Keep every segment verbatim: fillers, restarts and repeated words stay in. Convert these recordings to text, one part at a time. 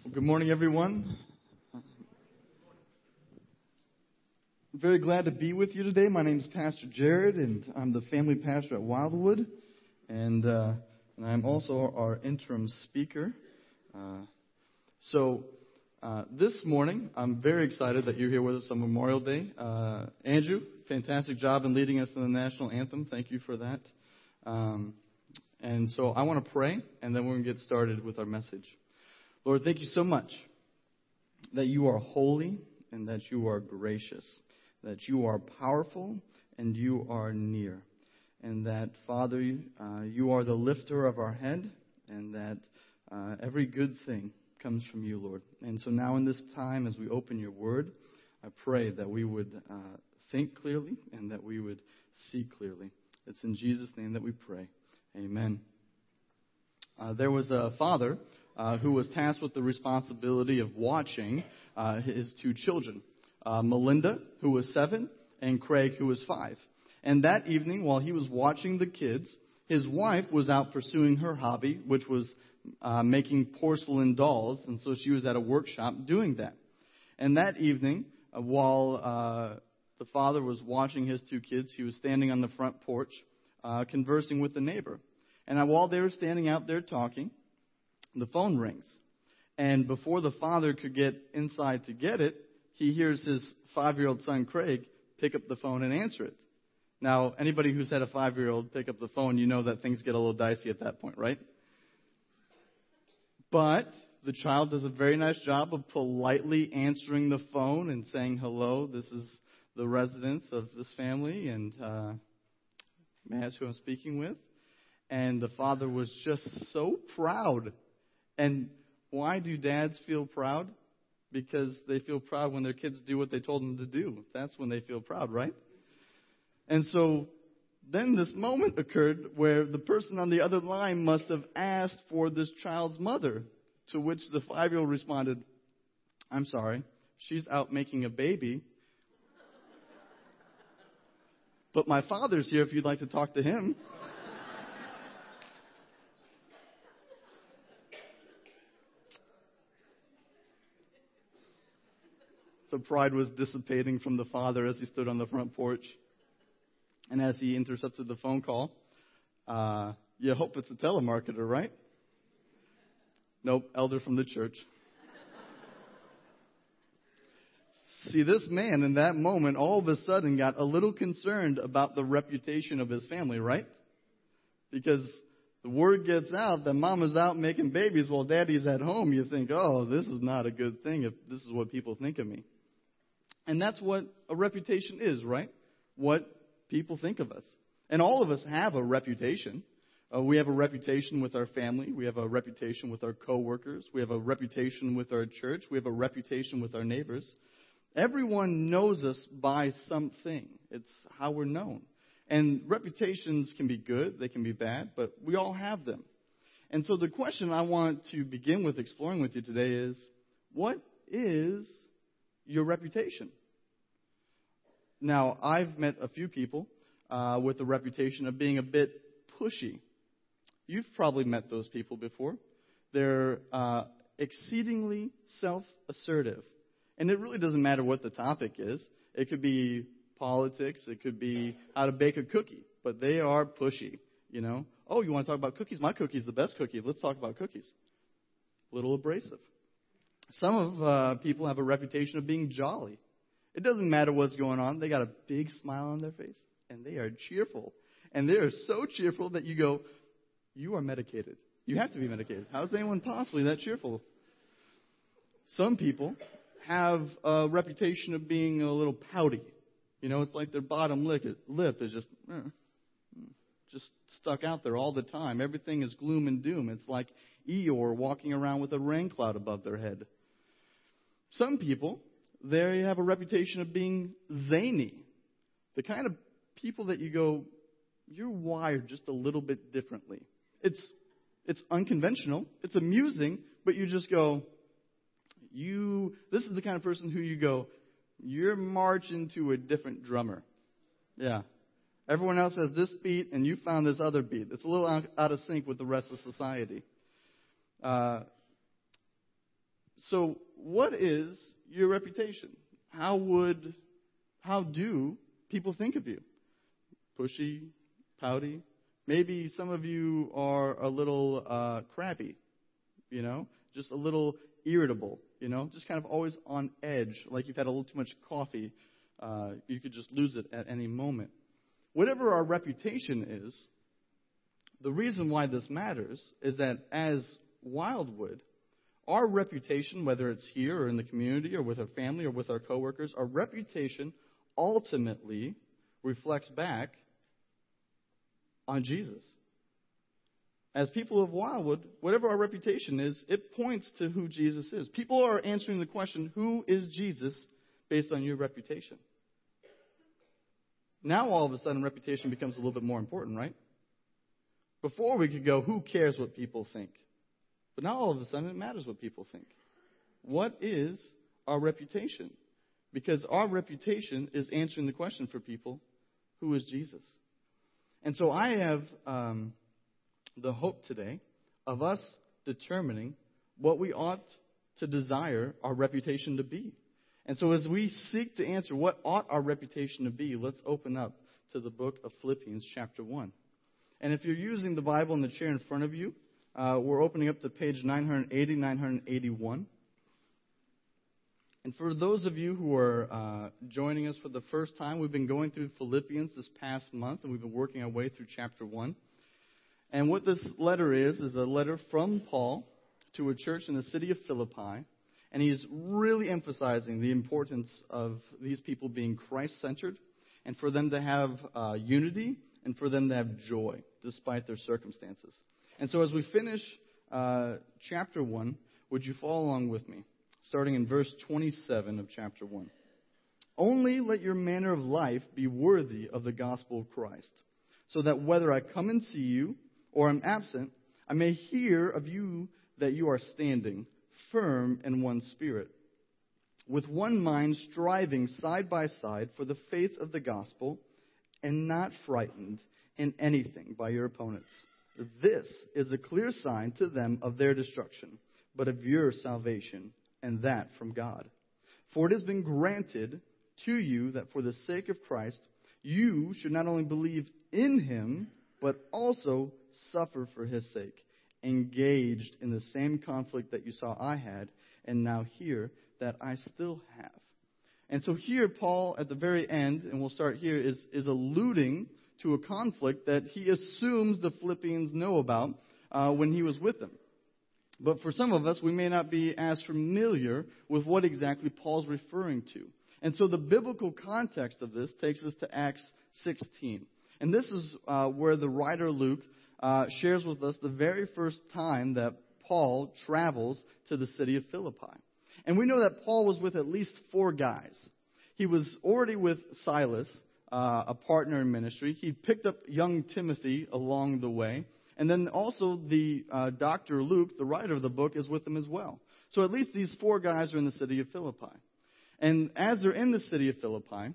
Good morning, everyone. I'm very glad to be with you today. My name is Pastor Jared, and I'm the family pastor at Wildwood, and, uh, and I'm also our interim speaker. Uh, so uh, this morning, I'm very excited that you're here with us on Memorial Day. Uh, Andrew, fantastic job in leading us in the national anthem. Thank you for that. Um, and so I want to pray, and then we're going to get started with our message. Lord, thank you so much that you are holy and that you are gracious, that you are powerful and you are near, and that, Father, uh, you are the lifter of our head, and that uh, every good thing comes from you, Lord. And so now in this time, as we open your word, I pray that we would uh, think clearly and that we would see clearly. It's in Jesus' name that we pray. Amen. Uh, there was a father Uh, who was tasked with the responsibility of watching uh, his two children, uh, Melinda, who was seven, and Craig, who was five. And that evening, while he was watching the kids, his wife was out pursuing her hobby, which was uh, making porcelain dolls, and so she was at a workshop doing that. And that evening, uh, while uh, the father was watching his two kids, he was standing on the front porch, uh, conversing with the neighbor. And while they were standing out there talking, the phone rings, and before the father could get inside to get it, he hears his five-year-old son, Craig, pick up the phone and answer it. Now, anybody who's had a five-year-old pick up the phone, you know that things get a little dicey at that point, right? But the child does a very nice job of politely answering the phone and saying, hello, this is the residence of this family, and uh, may I ask who I'm speaking with? And the father was just so proud. And why do dads feel proud? Because they feel proud when their kids do what they told them to do. That's when they feel proud, right? And so then this moment occurred where the person on the other line must have asked for this child's mother, to which the five-year-old responded, I'm sorry, she's out making a baby. But my father's here if you'd like to talk to him. The pride was dissipating from the father as he stood on the front porch. And as he intercepted the phone call, uh, you hope it's a telemarketer, right? Nope, elder from the church. See, this man in that moment all of a sudden got a little concerned about the reputation of his family, right? Because the word gets out that mama's out making babies while daddy's at home. You think, oh, this is not a good thing if this is what people think of me. And that's what a reputation is, right? What people think of us. And all of us have a reputation. Uh, we have a reputation with our family. We have a reputation with our coworkers. We have a reputation with our church. We have a reputation with our neighbors. Everyone knows us by something. It's how we're known. And reputations can be good, they can be bad, but we all have them. And so the question I want to begin with exploring with you today is, what is your reputation? Now, I've met a few people uh, with the reputation of being a bit pushy. You've probably met those people before. They're uh, exceedingly self-assertive. And it really doesn't matter what the topic is. It could be politics. It could be how to bake a cookie. But they are pushy, you know. Oh, you want to talk about cookies? My cookie's the best cookie. Let's talk about cookies. A little abrasive. Some of uh, people have a reputation of being jolly. It doesn't matter what's going on. They got a big smile on their face, and they are cheerful. And they are so cheerful that you go, you are medicated. You have to be medicated. How is anyone possibly that cheerful? Some people have a reputation of being a little pouty. You know, it's like their bottom lip, lip is just, eh, just stuck out there all the time. Everything is gloom and doom. It's like Eeyore walking around with a rain cloud above their head. Some people, they have a reputation of being zany. The kind of people that you go, you're wired just a little bit differently. It's it's unconventional. It's amusing, but you just go, you. This is the kind of person who you go, you're marching to a different drummer. Yeah. Everyone else has this beat, and you found this other beat. It's a little out, out of sync with the rest of society. Uh, So what is your reputation? How would, how do people think of you? Pushy, pouty? Maybe some of you are a little uh, crabby, you know, just a little irritable, you know, just kind of always on edge, like you've had a little too much coffee. Uh, you could just lose it at any moment. Whatever our reputation is, the reason why this matters is that as Wildwood, our reputation, whether it's here or in the community or with our family or with our coworkers, our reputation ultimately reflects back on Jesus. As people of Wildwood, whatever our reputation is, it points to who Jesus is. People are answering the question, who is Jesus, based on your reputation. Now all of a sudden reputation becomes a little bit more important, right? Before we could go, who cares what people think? But now all of a sudden it matters what people think. What is our reputation? Because our reputation is answering the question for people, who is Jesus? And so I have um, the hope today of us determining what we ought to desire our reputation to be. And so as we seek to answer what ought our reputation to be, let's open up to the book of Philippians chapter one. And if you're using the Bible in the chair in front of you, uh, we're opening up to page nine eighty, nine eighty-one. And for those of you who are uh, joining us for the first time, we've been going through Philippians this past month, and we've been working our way through chapter one. And what this letter is, is a letter from Paul to a church in the city of Philippi. And he's really emphasizing the importance of these people being Christ-centered and for them to have uh, unity and for them to have joy despite their circumstances. And so as we finish uh, chapter one, would you follow along with me? Starting in verse twenty-seven of chapter one. Only let your manner of life be worthy of the gospel of Christ, so that whether I come and see you or am absent, I may hear of you that you are standing firm in one spirit, with one mind striving side by side for the faith of the gospel, and not frightened in anything by your opponents. This is a clear sign to them of their destruction, but of your salvation, and that from God. For it has been granted to you that for the sake of Christ, you should not only believe in him, but also suffer for his sake, engaged in the same conflict that you saw I had, and now hear that I still have. And so here, Paul, at the very end, and we'll start here, is, is alluding to a conflict that he assumes the Philippians know about uh, when he was with them. But for some of us, we may not be as familiar with what exactly Paul's referring to. And so the biblical context of this takes us to Acts sixteen. And this is uh, where the writer Luke uh, shares with us the very first time that Paul travels to the city of Philippi. And we know that Paul was with at least four guys. He was already with Silas, uh, a partner in ministry. He picked up young Timothy along the way. And then also the uh, Doctor Luke, the writer of the book, is with them as well. So at least these four guys are in the city of Philippi. And as they're in the city of Philippi,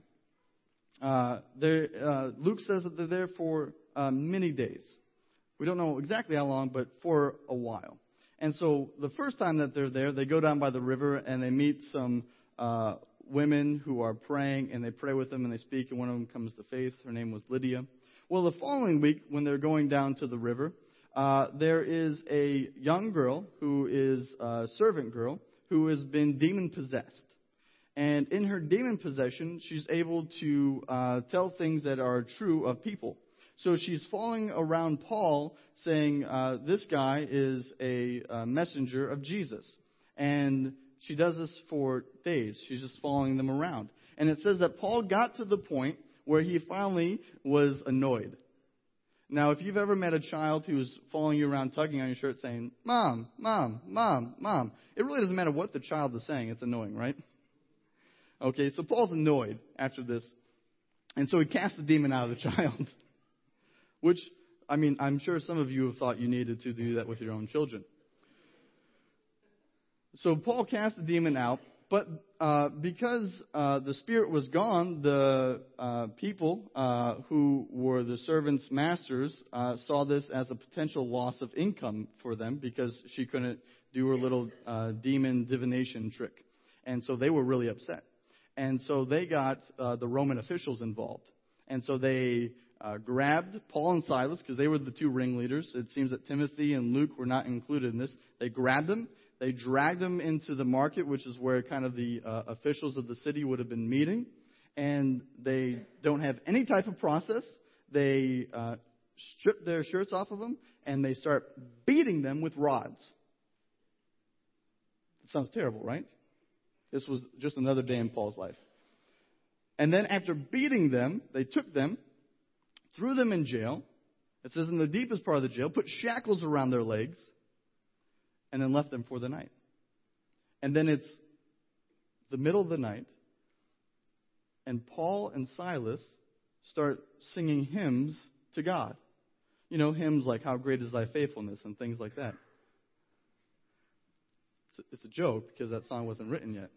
uh, uh, Luke says that they're there for uh, many days. We don't know exactly how long, but for a while. And so the first time that they're there, they go down by the river and they meet some uh, women who are praying, and they pray with them and they speak, and one of them comes to faith. Her name was Lydia. Well, the following week, when they're going down to the river, uh, there is a young girl who is a servant girl who has been demon-possessed. And in her demon possession, she's able to uh, tell things that are true of people. So she's following around Paul saying, uh, this guy is a, a messenger of Jesus. And she does this for days. She's just following them around. And it says that Paul got to the point where he finally was annoyed. Now, if you've ever met a child who's following you around, tugging on your shirt, saying, Mom, Mom, Mom, Mom, it really doesn't matter what the child is saying. It's annoying, right? Okay, so Paul's annoyed after this. And so he casts the demon out of the child. Which, I mean, I'm sure some of you have thought you needed to do that with your own children. So Paul casts the demon out, But uh, because uh, the spirit was gone, the uh, people uh, who were the servants' masters uh, saw this as a potential loss of income for them because she couldn't do her little uh, demon divination trick. And so they were really upset. And so they got uh, the Roman officials involved. And so they uh, grabbed Paul and Silas, because they were the two ringleaders. It seems that Timothy and Luke were not included in this. They grabbed them. They dragged them into the market, which is where kind of the uh, officials of the city would have been meeting. And they don't have any type of process. They uh, strip their shirts off of them, and they start beating them with rods. It sounds terrible, right? This was just another day in Paul's life. And then after beating them, they took them, threw them in jail. It says in the deepest part of the jail, put shackles around their legs, and then left them for the night. And then it's the middle of the night, and Paul and Silas start singing hymns to God. You know, hymns like, "How Great Is Thy Faithfulness," and things like that. It's a, it's a joke because that song wasn't written yet.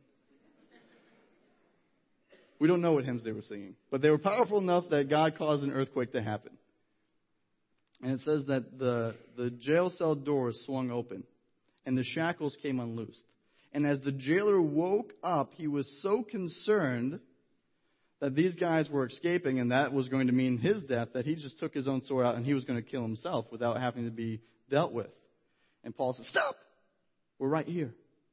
We don't know what hymns they were singing, but they were powerful enough that God caused an earthquake to happen. And it says that the, the jail cell doors swung open, and the shackles came unloosed. And as the jailer woke up, he was so concerned that these guys were escaping, and that was going to mean his death, that he just took his own sword out and he was going to kill himself without having to be dealt with. And Paul said, "Stop! We're right here."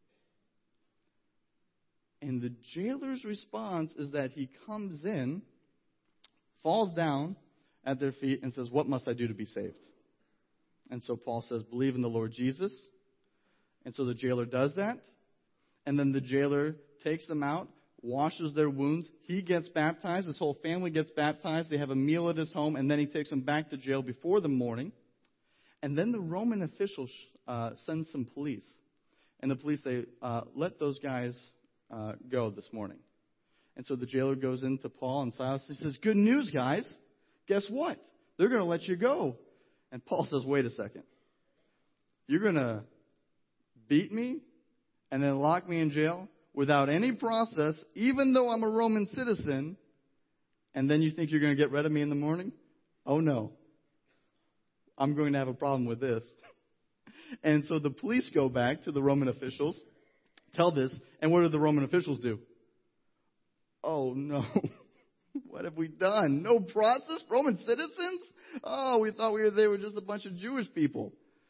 And the jailer's response is that he comes in, falls down at their feet, and says, "What must I do to be saved?" And so Paul says, "Believe in the Lord Jesus." And so the jailer does that. And then the jailer takes them out, washes their wounds. He gets baptized. His whole family gets baptized. They have a meal at his home. And then he takes them back to jail before the morning. And then the Roman officials uh, send some police. And the police say, uh, let those guys uh, go this morning. And so the jailer goes into Paul and Silas. He says, "Good news, guys. Guess what? They're going to let you go." And Paul says, "Wait a second. You're going to beat me and then lock me in jail without any process, even though I'm a Roman citizen, and then you think you're going to get rid of me in the morning? Oh, no. I'm going to have a problem with this." And so the police go back to the Roman officials, tell this, and what do the Roman officials do? Oh, no. What have we done? No process? Roman citizens? Oh, we thought we were they were just a bunch of Jewish people.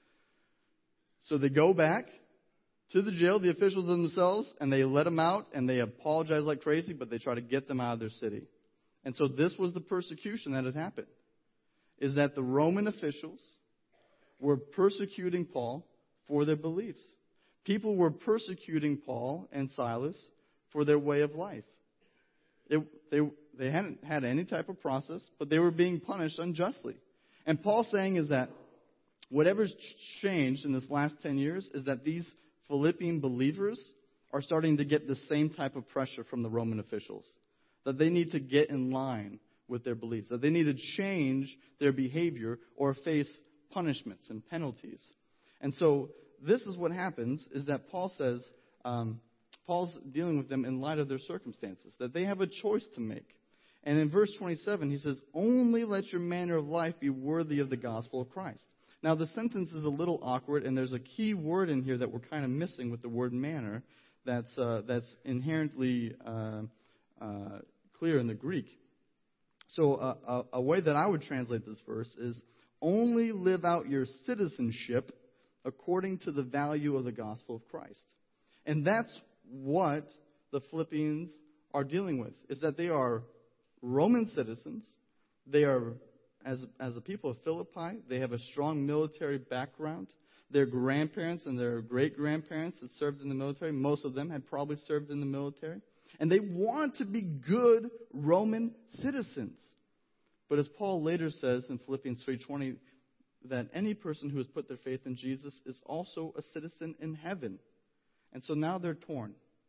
So they go back to the jail, the officials themselves, and they let them out, and they apologize like crazy, but they try to get them out of their city. And so this was the persecution that had happened, is that the Roman officials were persecuting Paul for their beliefs. People were persecuting Paul and Silas for their way of life. It, they, they hadn't had any type of process, but they were being punished unjustly. And Paul's saying is that whatever's changed in this last ten years is that these Philippian believers are starting to get the same type of pressure from the Roman officials, that they need to get in line with their beliefs, that they need to change their behavior or face punishments and penalties. And so this is what happens, is that Paul says, um, Paul's dealing with them in light of their circumstances, that they have a choice to make. And in verse twenty-seven, he says, "Only let your manner of life be worthy of the gospel of Christ." Now, the sentence is a little awkward, and there's a key word in here that we're kind of missing with the word manner that's, uh, that's inherently uh, uh, clear in the Greek. So uh, a, a way that I would translate this verse is, "Only live out your citizenship according to the value of the gospel of Christ." And that's what the Philippians are dealing with, is that they are Roman citizens. They are, as, as the people of Philippi, they have a strong military background. Their grandparents and their great-grandparents had served in the military. Most of them had probably served in the military. And they want to be good Roman citizens. But as Paul later says in Philippians three twenty, that any person who has put their faith in Jesus is also a citizen in heaven. And so now they're torn.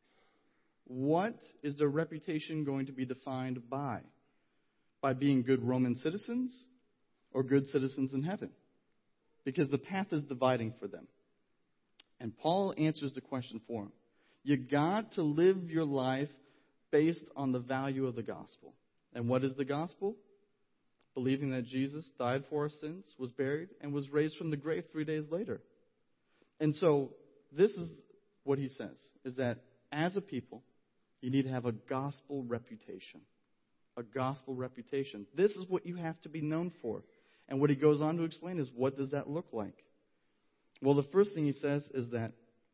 What is their reputation going to be defined by? By being good Roman citizens or good citizens in heaven? Because the path is dividing for them. And Paul answers the question for them. You got to live your life based on the value of the gospel. And what is the gospel? Believing that Jesus died for our sins, was buried, and was raised from the grave three days later. And so this is what he says, is that as a people, you need to have a gospel reputation. A gospel reputation. This is what you have to be known for. And what he goes on to explain is, what does that look like? Well, the first thing he says is that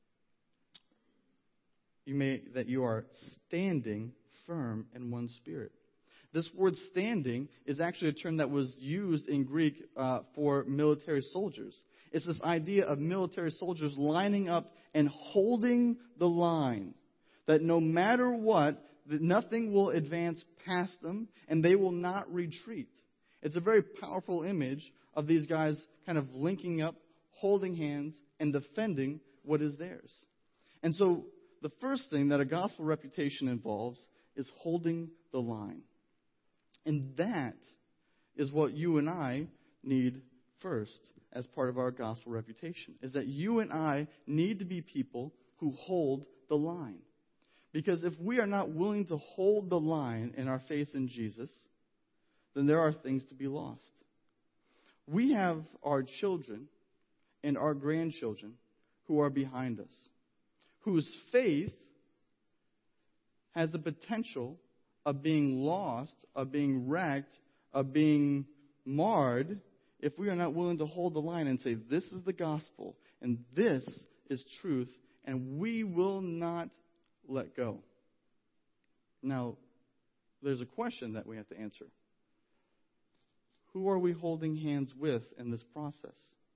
you may that you are standing firm in one spirit. This word standing is actually a term that was used in Greek uh, for military soldiers. It's this idea of military soldiers lining up and holding the line. That no matter what, that nothing will advance past them and they will not retreat. It's a very powerful image of these guys kind of linking up, holding hands, and defending what is theirs. And so the first thing that a gospel reputation involves is holding the line. And that is what you and I need first as part of our gospel reputation, is that you and I need to be people who hold the line. Because if we are not willing to hold the line in our faith in Jesus, then there are things to be lost. We have our children and our grandchildren who are behind us, whose faith has the potential of being lost, of being wrecked, of being marred, if we are not willing to hold the line and say, this is the gospel, and this is truth, and we will not let go. Now, there's a question that we have to answer. Who are we holding hands with in this process?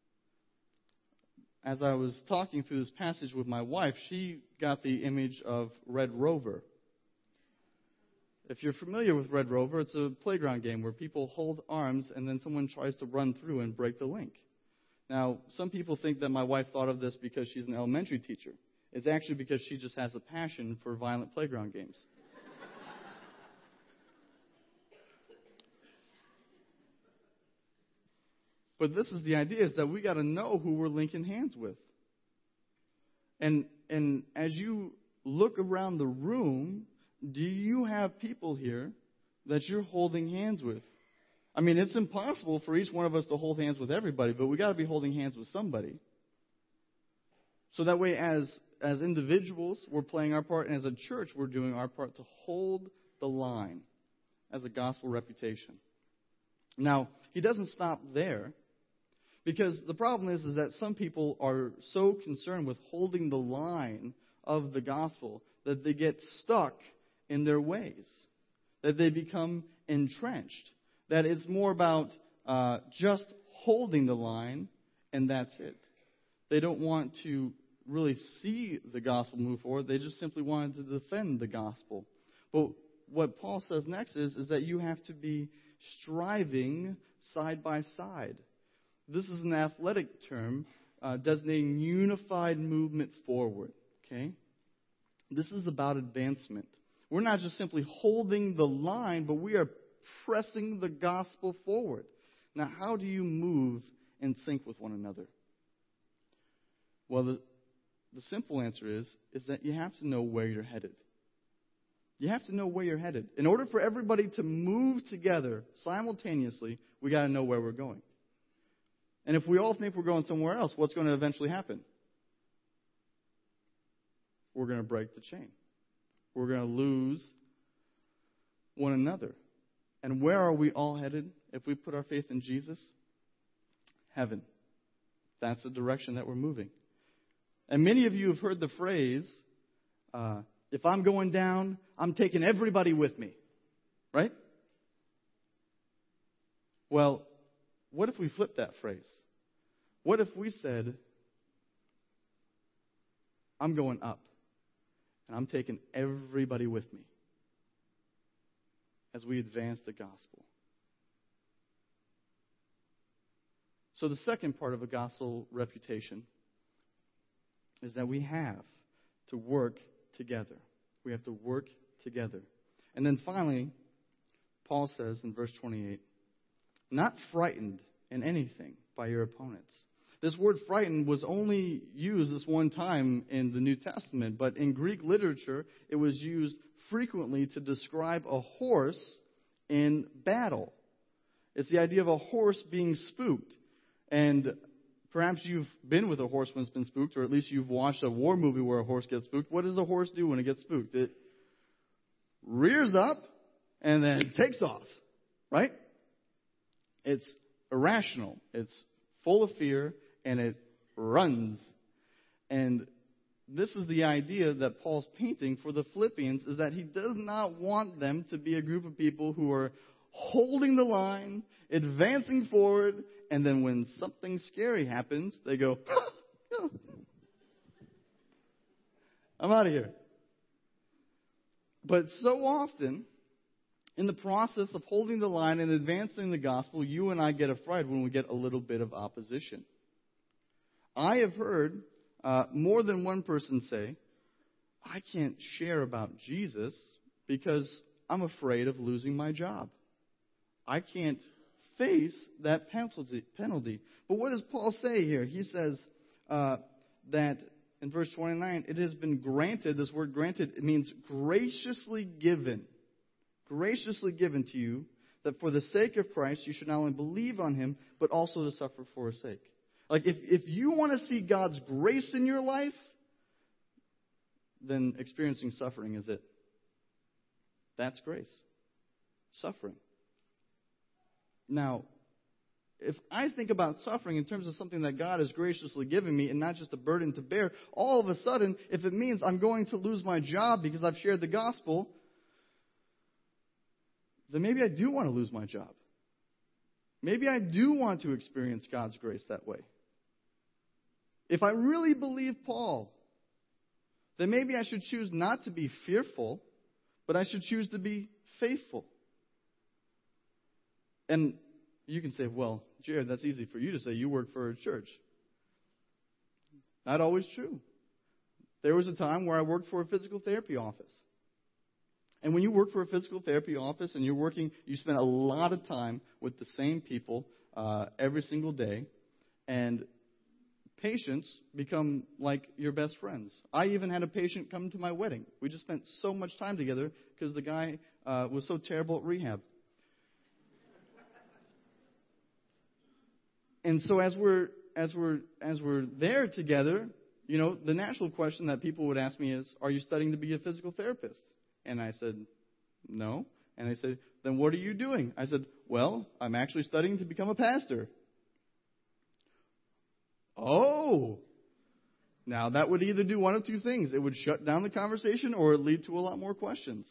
As I was talking through this passage with my wife, she got the image of Red Rover. If you're familiar with Red Rover, it's a playground game where people hold arms and then someone tries to run through and break the link. Now, some people think that my wife thought of this because she's an elementary teacher. It's actually because she just has a passion for violent playground games. But this is the idea, is that we got to know who we're linking hands with. And and as you look around the room, do you have people here that you're holding hands with? I mean, it's impossible for each one of us to hold hands with everybody, but we got to be holding hands with somebody. So that way, as as individuals, we're playing our part, and as a church, we're doing our part to hold the line as a gospel reputation. Now, he doesn't stop there, because the problem is, is that some people are so concerned with holding the line of the gospel that they get stuck in their ways, that they become entrenched, that it's more about uh, just holding the line, and that's it. They don't want to really see the gospel move forward. They just simply wanted to defend the gospel. But what Paul says next is, is that you have to be striving side by side. This is an athletic term uh, designating unified movement forward. Okay? This is about advancement. We're not just simply holding the line, but we are pressing the gospel forward. Now, how do you move in sync with one another? Well, the, the simple answer is, is that you have to know where you're headed. You have to know where you're headed. In order for everybody to move together simultaneously, we got to know where we're going. And if we all think we're going somewhere else, what's going to eventually happen? We're going to break the chain. We're going to lose one another. And where are we all headed if we put our faith in Jesus? Heaven. That's the direction that we're moving. And many of you have heard the phrase, uh, if I'm going down, I'm taking everybody with me. Right? Well, what if we flip that phrase? What if we said, I'm going up, and I'm taking everybody with me as we advance the gospel? So the second part of a gospel reputation is that we have to work together. We have to work together. And then finally, Paul says in verse twenty-eight, not frightened in anything by your opponents, This word frightened was only used this one time in the New Testament, but in Greek literature, it was used frequently to describe a horse in battle. It's the idea of a horse being spooked. And perhaps you've been with a horse when it's been spooked, or at least you've watched a war movie where a horse gets spooked. What does a horse do when it gets spooked? It rears up and then takes off, right? It's irrational. It's full of fear, and it runs. And this is the idea that Paul's painting for the Philippians, is that he does not want them to be a group of people who are holding the line, advancing forward, and then when something scary happens, they go, oh, I'm out of here. But so often, in the process of holding the line and advancing the gospel, you and I get afraid when we get a little bit of opposition. I have heard uh, more than one person say, I can't share about Jesus because I'm afraid of losing my job. I can't face that penalty. penalty. But what does Paul say here? He says uh, that in verse twenty-nine, it has been granted, this word granted, it means graciously given. Graciously given to you, that for the sake of Christ, you should not only believe on him, but also to suffer for his sake. Like, if, if you want to see God's grace in your life, then experiencing suffering is it. That's grace. Suffering. Now, if I think about suffering in terms of something that God has graciously given me and not just a burden to bear, all of a sudden, if it means I'm going to lose my job because I've shared the gospel, then maybe I do want to lose my job. Maybe I do want to experience God's grace that way. If I really believe Paul, then maybe I should choose not to be fearful, but I should choose to be faithful. And you can say, well, Jared, that's easy for you to say. You work for a church. Not always true. There was a time where I worked for a physical therapy office. And when you work for a physical therapy office and you're working, you spend a lot of time with the same people uh, every single day. And patients become like your best friends. I even had a patient come to my wedding. We just spent so much time together because the guy uh, was so terrible at rehab. And so as we're as we're as we're there together, you know, the natural question that people would ask me is, "Are you studying to be a physical therapist?" And I said, "No." And they said, "Then what are you doing?" I said, "Well, I'm actually studying to become a pastor." Oh. Now that would either do one of two things. It would shut down the conversation or it lead to a lot more questions.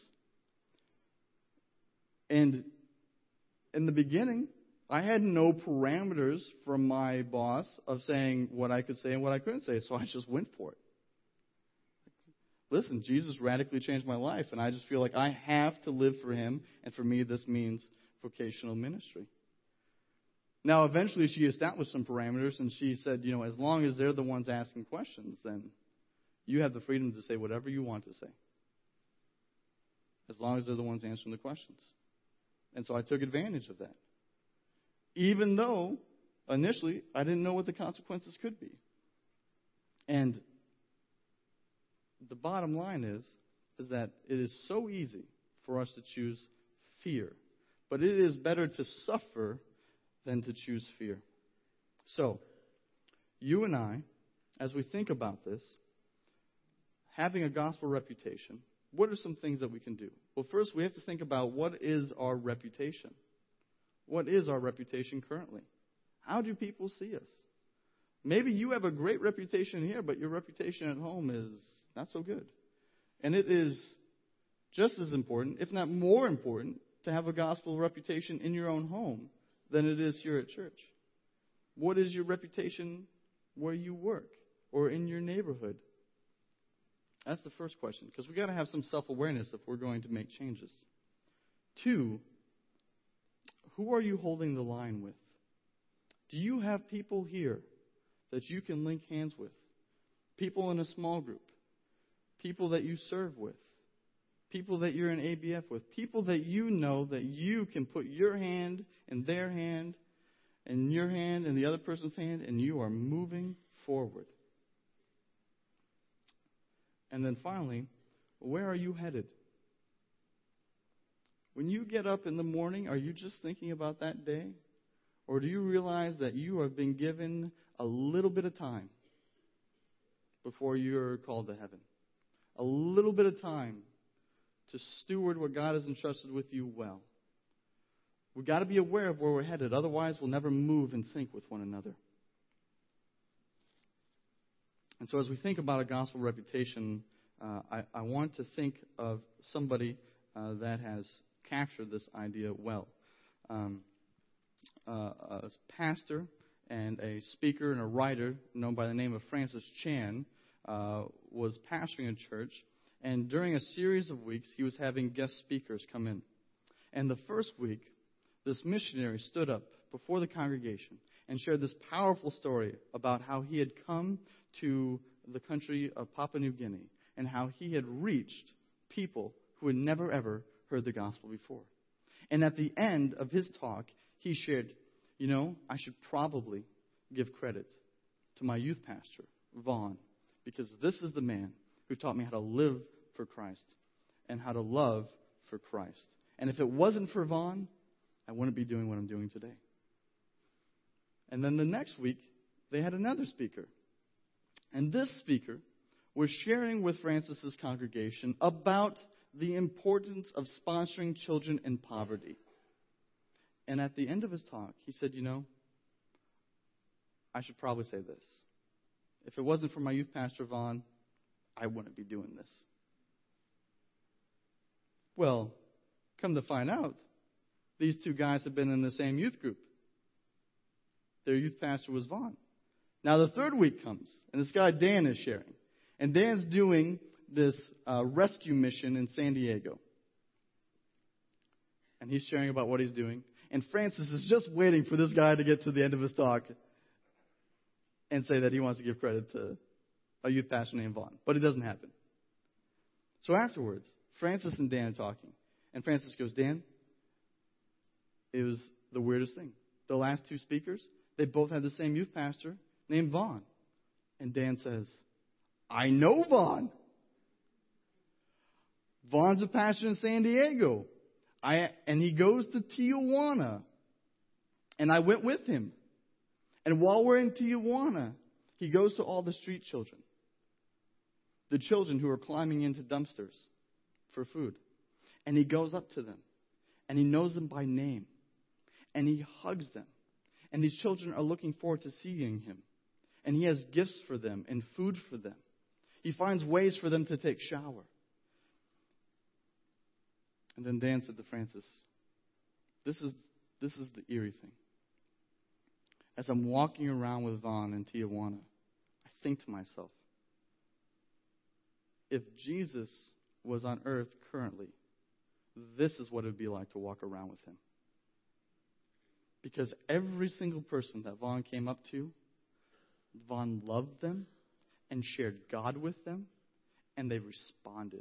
And in the beginning, I had no parameters from my boss of saying what I could say and what I couldn't say, so I just went for it. Listen, Jesus radically changed my life, and I just feel like I have to live for him, and for me this means vocational ministry. Now, eventually she established some parameters, and she said, you know, as long as they're the ones asking questions, then you have the freedom to say whatever you want to say. As long as they're the ones answering the questions. And so I took advantage of that. Even though, initially, I didn't know what the consequences could be. And the bottom line is, is that it is so easy for us to choose fear. But it is better to suffer than to choose fear. So, you and I, as we think about this, having a gospel reputation, what are some things that we can do? Well, first we have to think about what is our reputation. What is our reputation currently? How do people see us? Maybe you have a great reputation here, but your reputation at home is not so good. And it is just as important, if not more important, to have a gospel reputation in your own home than it is here at church. What is your reputation where you work or in your neighborhood? That's the first question, because we've got to have some self-awareness if we're going to make changes. Two, who are you holding the line with? Do you have people here that you can link hands with? People in a small group? People that you serve with? People that you're in A B F with? People that you know that you can put your hand in their hand in your hand, in the other person's hand, and you are moving forward. And then finally, where are you headed? When you get up in the morning, are you just thinking about that day? Or do you realize that you have been given a little bit of time before you're called to heaven? A little bit of time to steward what God has entrusted with you well. We've got to be aware of where we're headed. Otherwise, we'll never move in sync with one another. And so as we think about a gospel reputation, uh, I, I want to think of somebody uh, that has captured this idea well. Um, uh, a pastor and a speaker and a writer known by the name of Francis Chan uh, was pastoring a church, and during a series of weeks, he was having guest speakers come in. And the first week, this missionary stood up before the congregation and shared this powerful story about how he had come to the country of Papua New Guinea and how he had reached people who had never, ever heard the gospel before. And at the end of his talk, he shared, you know, I should probably give credit to my youth pastor, Vaughn, because this is the man who taught me how to live for Christ and how to love for Christ. And if it wasn't for Vaughn, I wouldn't be doing what I'm doing today. And then the next week, they had another speaker. And this speaker was sharing with Francis's congregation about the importance of sponsoring children in poverty. And at the end of his talk, he said, you know, I should probably say this. If it wasn't for my youth pastor, Vaughn, I wouldn't be doing this. Well, come to find out, these two guys have been in the same youth group. Their youth pastor was Vaughn. Now the third week comes, and this guy Dan is sharing. And Dan's doing this uh, rescue mission in San Diego. And he's sharing about what he's doing. And Francis is just waiting for this guy to get to the end of his talk and say that he wants to give credit to a youth pastor named Vaughn. But it doesn't happen. So afterwards, Francis and Dan are talking. And Francis goes, Dan, it was the weirdest thing. The last two speakers, they both had the same youth pastor named Vaughn. And Dan says, I know Vaughn. Vaughn's a pastor in San Diego. I, and he goes to Tijuana. And I went with him. And while we're in Tijuana, he goes to all the street children. The children who are climbing into dumpsters for food. And he goes up to them. And he knows them by name. And he hugs them. And these children are looking forward to seeing him. And he has gifts for them and food for them. He finds ways for them to take shower. And then Dan said to Francis, this is, this is the eerie thing. As I'm walking around with Vaughn in Tijuana, I think to myself, if Jesus was on earth currently, this is what it would be like to walk around with him. Because every single person that Vaughn came up to, Vaughn loved them and shared God with them, and they responded.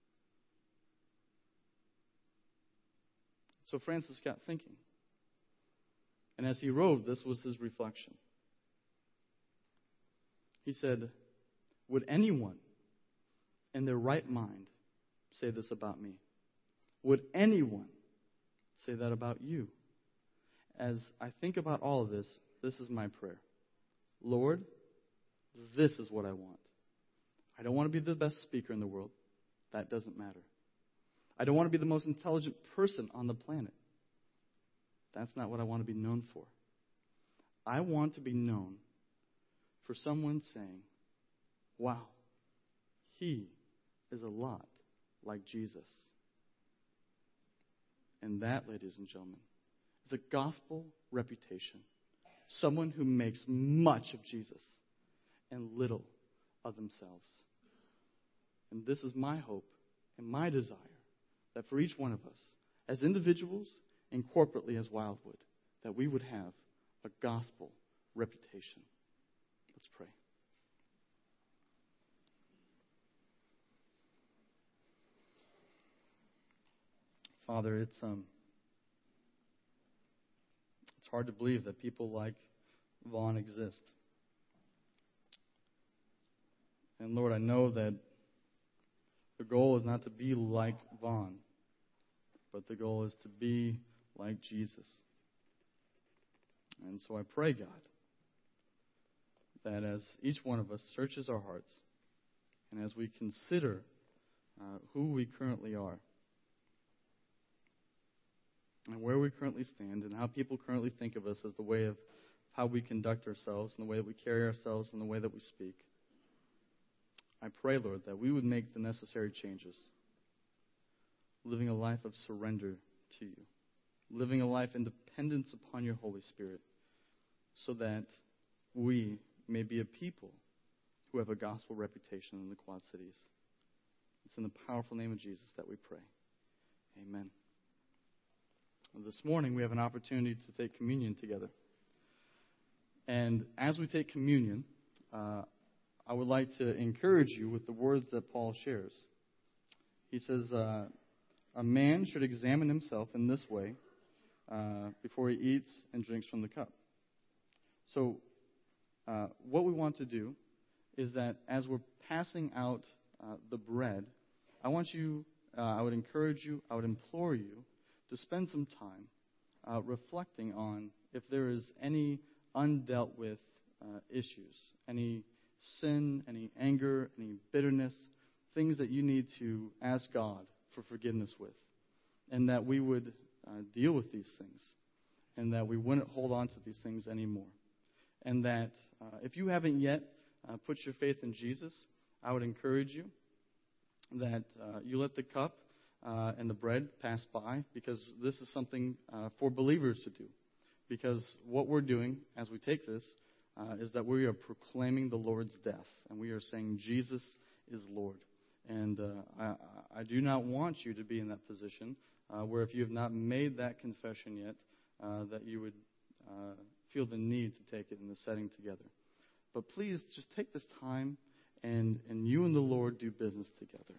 So Francis got thinking. And as he wrote, this was his reflection. He said, would anyone in their right mind say this about me? Would anyone say that about you? As I think about all of this, this is my prayer. Lord, this is what I want. I don't want to be the best speaker in the world. That doesn't matter. I don't want to be the most intelligent person on the planet. That's not what I want to be known for. I want to be known for someone saying, wow, he is a lot like Jesus. And that, ladies and gentlemen, is a gospel reputation. Someone who makes much of Jesus and little of themselves. And this is my hope and my desire that for each one of us, as individuals and corporately as Wildwood, that we would have a gospel reputation. Let's pray. Father, it's um, it's hard to believe that people like Vaughn exist. And Lord, I know that the goal is not to be like Vaughn, but the goal is to be like Jesus. And so I pray, God, that as each one of us searches our hearts, and as we consider uh, who we currently are, and where we currently stand, and how people currently think of us as the way of how we conduct ourselves, and the way that we carry ourselves, and the way that we speak, I pray, Lord, that we would make the necessary changes, living a life of surrender to you, living a life in dependence upon your Holy Spirit, so that we may be a people who have a gospel reputation in the Quad Cities. It's in the powerful name of Jesus that we pray. Amen. This morning we have an opportunity to take communion together. And as we take communion, uh, I would like to encourage you with the words that Paul shares. He says, uh, a man should examine himself in this way uh, before he eats and drinks from the cup. So uh, what we want to do is that as we're passing out uh, the bread, I want you, uh, I would encourage you, I would implore you to spend some time uh, reflecting on if there is any undealt with uh, issues, any sin, any anger, any bitterness, things that you need to ask God for forgiveness with, and that we would uh, deal with these things, and that we wouldn't hold on to these things anymore. And that uh, if you haven't yet uh, put your faith in Jesus, I would encourage you that uh, you let the cup uh, and the bread pass by, because this is something uh, for believers to do. Because what we're doing as we take this uh, is that we are proclaiming the Lord's death, and we are saying Jesus is Lord. And uh, I, I do not want you to be in that position uh, where if you have not made that confession yet, uh, that you would uh, feel the need to take it in the setting together. But please just take this time and, and you and the Lord do business together.